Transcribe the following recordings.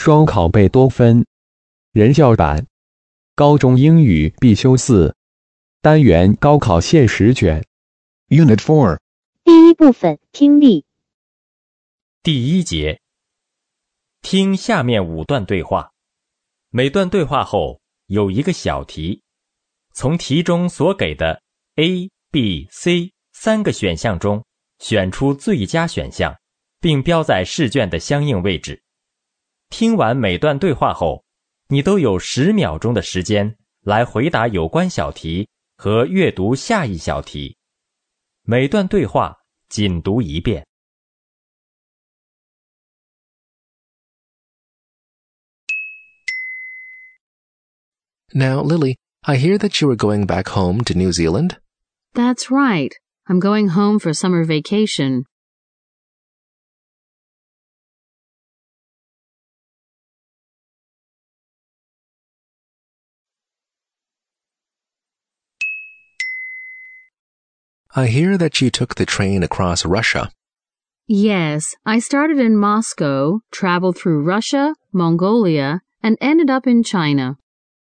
双考贝多芬，人教版，高中英语必修4，单元高考现实卷 Unit 4. 第一部分听力。 第一节，听下面5段对话，每段对话后有一个小题，从题中所给的 A、B、C 3个选项中选出最佳选项，并标在试卷的相应位置。听完每段对话后，你都有10秒钟的时间来回答有关小题和阅读下一小题。每段对话仅读一遍。 Now, Lily, I hear that you are going back home to New Zealand. That's right. I'm going home for summer vacation. I hear that you took the train across Russia. Yes, I started in Moscow, traveled through Russia, Mongolia, and ended up in China.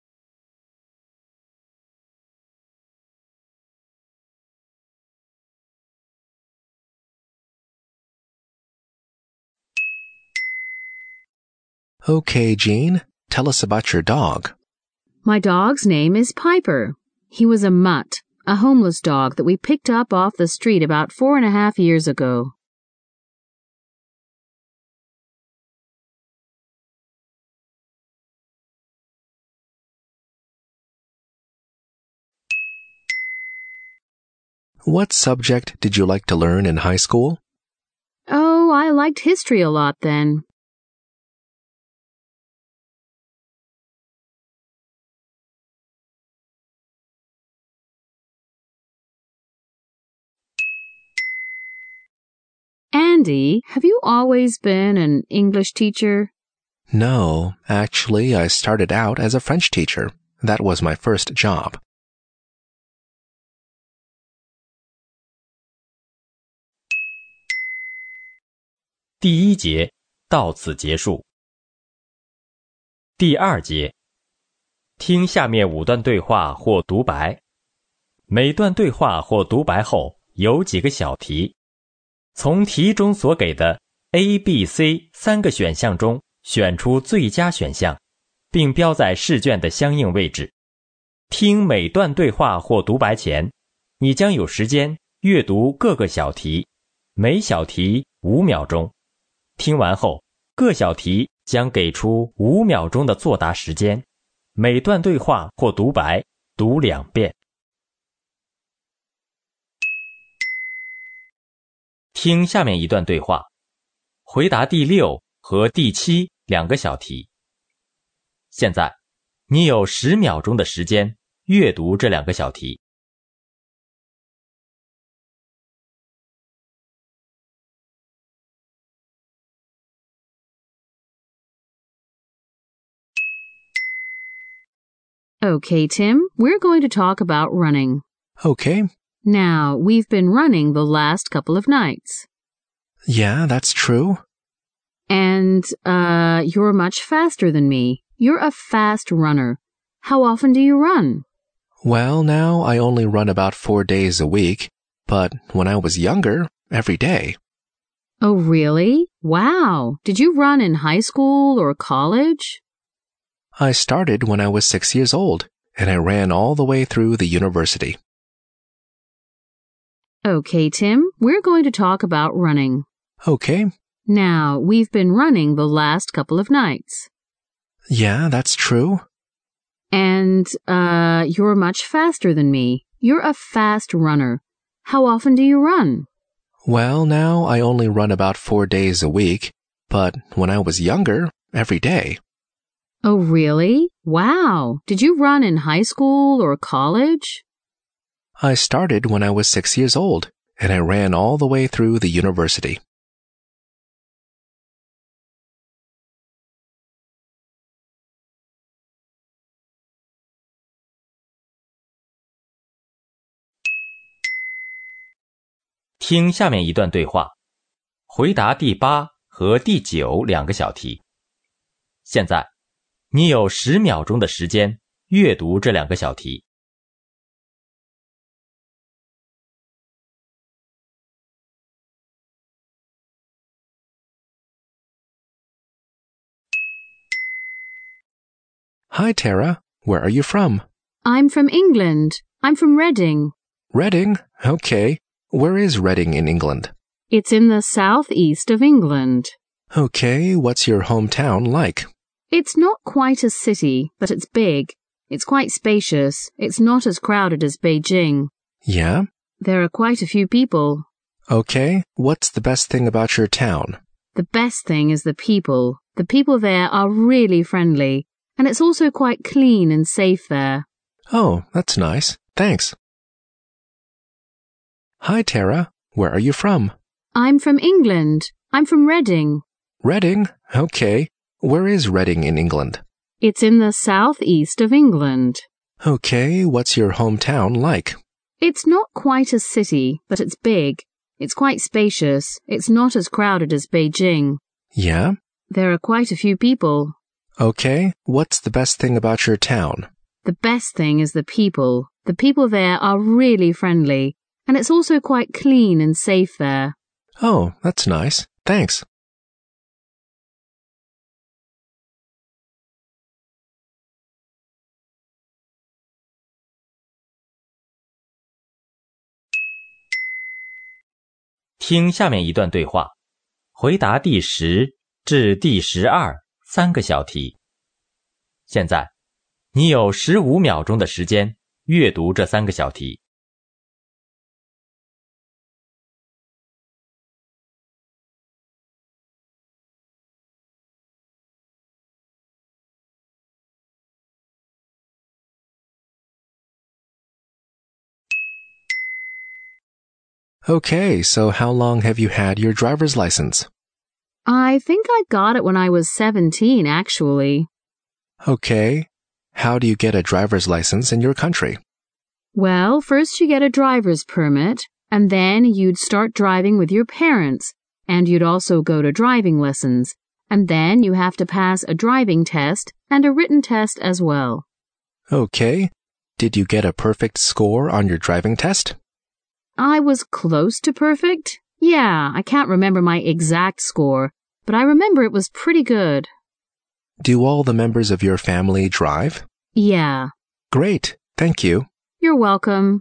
Okay, Jean, tell us about your dog. My dog's name is Piper. He was a mutt, a homeless dog that we picked up off the street about 4.5 years ago. What subject did you like to learn in high school? Oh, I liked history a lot then. Andy, have you always been an English teacher? No, actually, I started out as a French teacher. That was my first job. 第一节到此结束。第二节，听下面5段对话或独白。每段对话或独白后有几个小题，从题中所给的 A、B、C 3个选项中选出最佳选项，并标在试卷的相应位置。听每段对话或独白前，你将有时间阅读各个小题，每小题5秒钟。听完后，各小题将给出5秒钟的作答时间，每段对话或独白读2遍。听下面一段对话，回答第6和第7两个小题。现在，你有10秒钟的时间阅读这2个小题。 Okay, Tim, we're going to talk about running. Okay. Now, we've been running the last couple of nights. Yeah, that's true. And, you're much faster than me. You're a fast runner. How often do you run? Well, now I only run about 4 days a week, but when I was younger, every day. Oh, really? Wow. Did you run in high school or college? I started when I was 6 years old, and I ran all the way through the university. Okay, Tim, we're going to talk about running. Okay. Now, we've been running the last couple of nights. Yeah, that's true. And, you're much faster than me. You're a fast runner. How often do you run? Well, now I only run about 4 days a week, but when I was younger, every day. Oh, really? Wow. Did you run in high school or college? I started when I was 6 years old, and I ran all the way through the university. “听下面一段对话，回答第8和第9两个小题。 现在，你有10秒钟的时间阅读这2个小题。 Hi, Tara. Where are you from? I'm from England. I'm from Reading. Reading? Okay. Where is Reading in England? It's in the southeast of England. Okay, what's your hometown like? It's not quite a city, but it's big. It's quite spacious. It's not as crowded as Beijing. Yeah? There are quite a few people. Okay, what's the best thing about your town? The best thing is the people. The people there are really friendly, and it's also quite clean and safe there. Oh, that's nice. Thanks. Hi, Tara. Where are you from? I'm from England. I'm from Reading. Reading? Okay. Where is Reading in England? It's in the southeast of England. Okay, what's your hometown like? It's not quite a city, but it's big. It's quite spacious. It's not as crowded as Beijing. Yeah? There are quite a few people. Okay, what's the best thing about your town? The best thing is the people. The people there are really friendly, and it's also quite clean and safe there. Oh, that's nice. Thanks. 听下面一段对话，回答第10至第12 3个小题。现在，你有15秒钟的时间阅读这3个小题。 Okay, so how long have you had your driver's license? I think I got it when I was 17, actually. Okay. How do you get a driver's license in your country? Well, first you get a driver's permit, and then you'd start driving with your parents, and you'd also go to driving lessons, and then you have to pass a driving test and a written test as well. Okay. Did you get a perfect score on your driving test? I was close to perfect. Yeah, I can't remember my exact score, but I remember it was pretty good. Do all the members of your family drive? Yeah. Great. Thank you. You're welcome.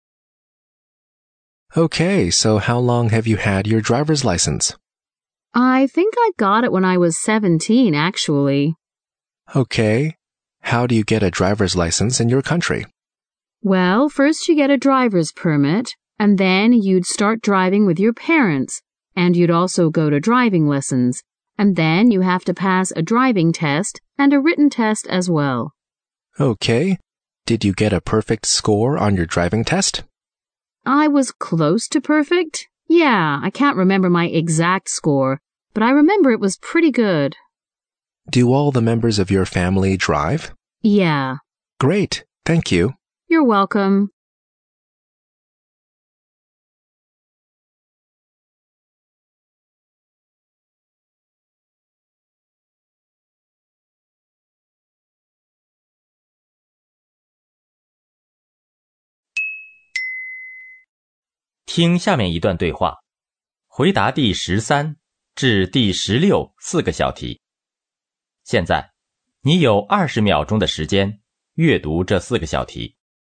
Okay, so how long have you had your driver's license? I think I got it when I was 17, actually. Okay. How do you get a driver's license in your country? Well, first you get a driver's permit, and then you'd start driving with your parents, and you'd also go to driving lessons, and then you have to pass a driving test and a written test as well. Okay. Did you get a perfect score on your driving test? I was close to perfect. Yeah, I can't remember my exact score, but I remember it was pretty good. Do all the members of your family drive? Yeah. Great. Thank you. You're welcome. 听下面一段对话，回答第13至第16 4个小题。现在，你有20秒钟的时间阅读这4个小题。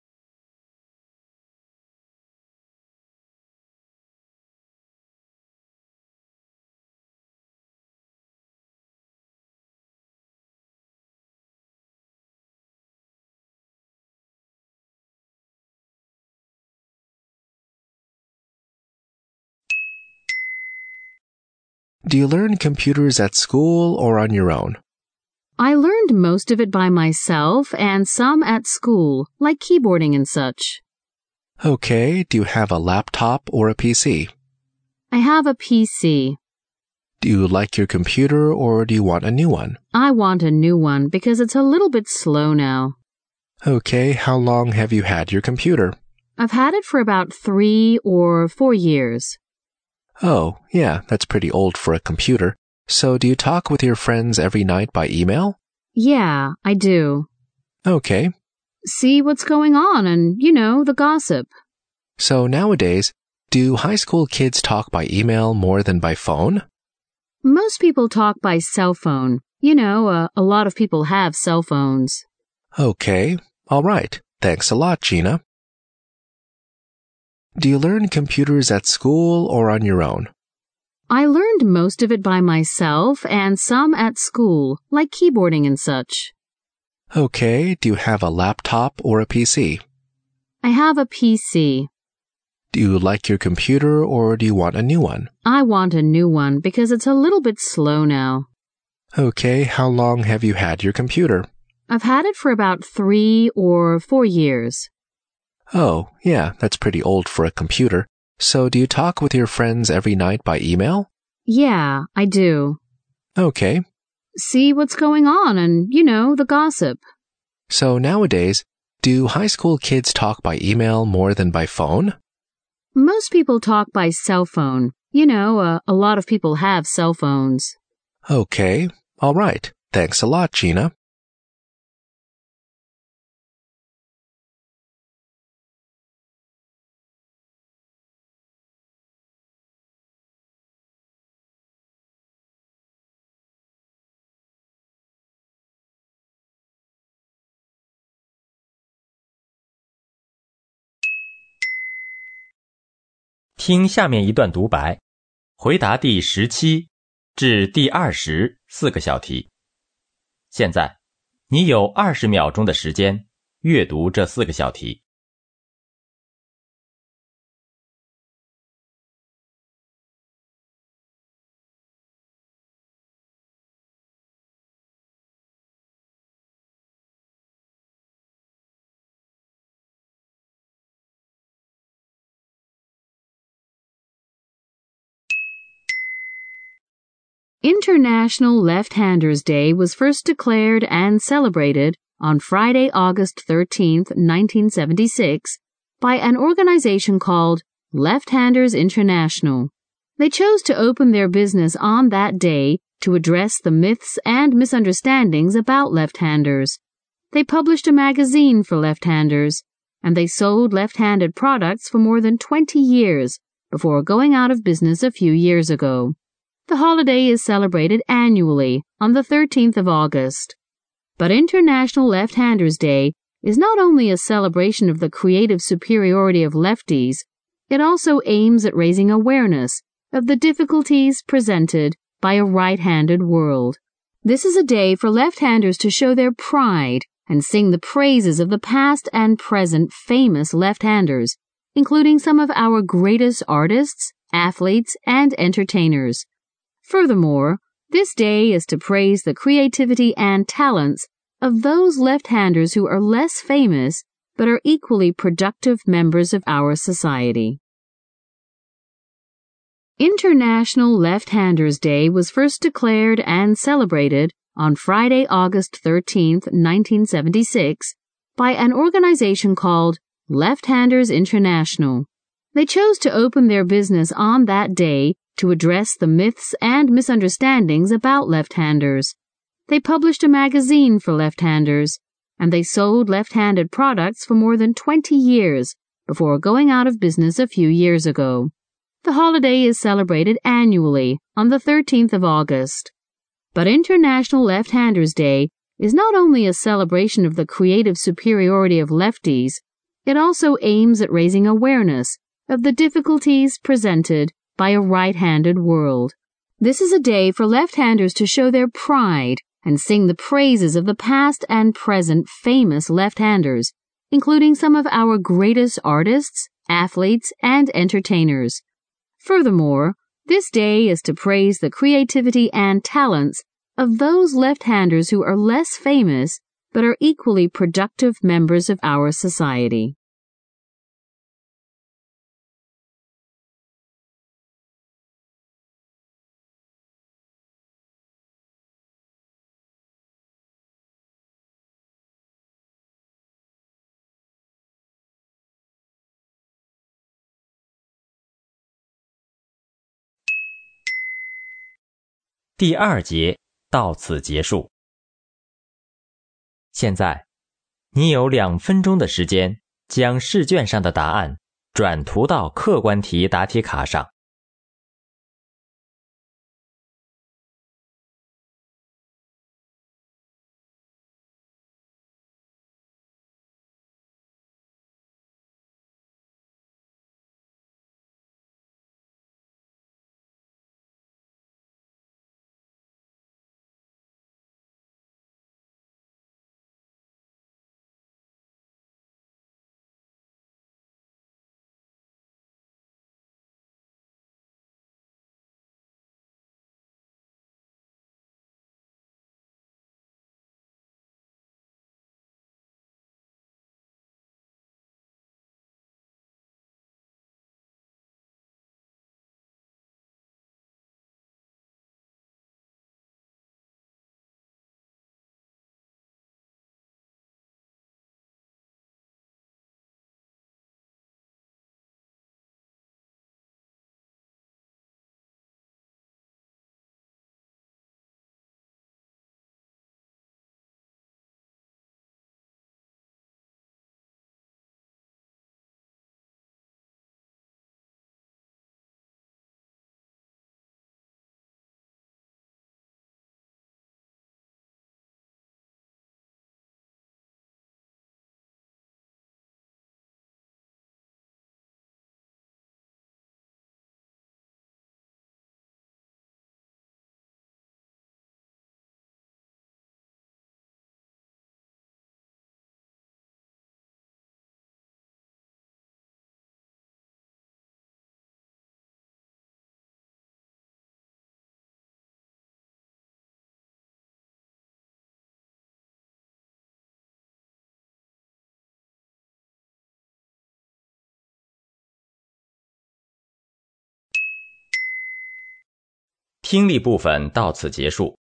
Do you learn computers at school or on your own? I learned most of it by myself and some at school, like keyboarding and such. Okay, do you have a laptop or a PC? I have a PC. Do you like your computer or do you want a new one? I want a new one because it's a little bit slow now. Okay, how long have you had your computer? I've had it for about 3 or 4 years. Oh, yeah, that's pretty old for a computer. So, do you talk with your friends every night by email? Yeah, I do. Okay. See what's going on and, the gossip. So, nowadays, do high school kids talk by email more than by phone? Most people talk by cell phone. A lot of people have cell phones. Okay. All right. Thanks a lot, Gina. Do you learn computers at school or on your own? I learned most of it by myself and some at school, like keyboarding and such. Okay. Do you have a laptop or a PC? I have a PC. Do you like your computer or do you want a new one? I want a new one because it's a little bit slow now. Okay. How long have you had your computer? I've had it for about 3 or 4 years. Oh, yeah, that's pretty old for a computer. So do you talk with your friends every night by email? Yeah, I do. Okay. See what's going on and, the gossip. So nowadays, do high school kids talk by email more than by phone? Most people talk by cell phone. A lot of people have cell phones. Okay. All right. Thanks a lot, Gina. 听下面一段独白，回答第17至第24个小题。现在，你有20秒钟的时间阅读这4个小题。 International Left-Handers Day was first declared and celebrated on Friday, August 13th, 1976, by an organization called Left-Handers International. They chose to open their business on that day to address the myths and misunderstandings about left-handers. They published a magazine for left-handers, and they sold left-handed products for more than 20 years before going out of business a few years ago. The holiday is celebrated annually on the 13th of August. But International Left-Handers Day is not only a celebration of the creative superiority of lefties, it also aims at raising awareness of the difficulties presented by a right-handed world. This is a day for left-handers to show their pride and sing the praises of the past and present famous left-handers, including some of our greatest artists, athletes, and entertainers. Furthermore, this day is to praise the creativity and talents of those left-handers who are less famous but are equally productive members of our society. International Left-Handers Day was first declared and celebrated on Friday, August 13th, 1976, by an organization called Left-Handers International. They chose to open their business on that day to address the myths and misunderstandings about left-handers. They published a magazine for left-handers, and they sold left-handed products for more than 20 years before going out of business a few years ago. The holiday is celebrated annually on the 13th of August. But International Left-Handers Day is not only a celebration of the creative superiority of lefties, it also aims at raising awareness of the difficulties presented by a right-handed world. This is a day for left-handers to show their pride and sing the praises of the past and present famous left-handers, including some of our greatest artists, athletes, and entertainers. Furthermore, this day is to praise the creativity and talents of those left-handers who are less famous but are equally productive members of our society. 第2节到此结束。现在，你有2分钟的时间将试卷上的答案转涂到客观题答题卡上。听力部分到此结束。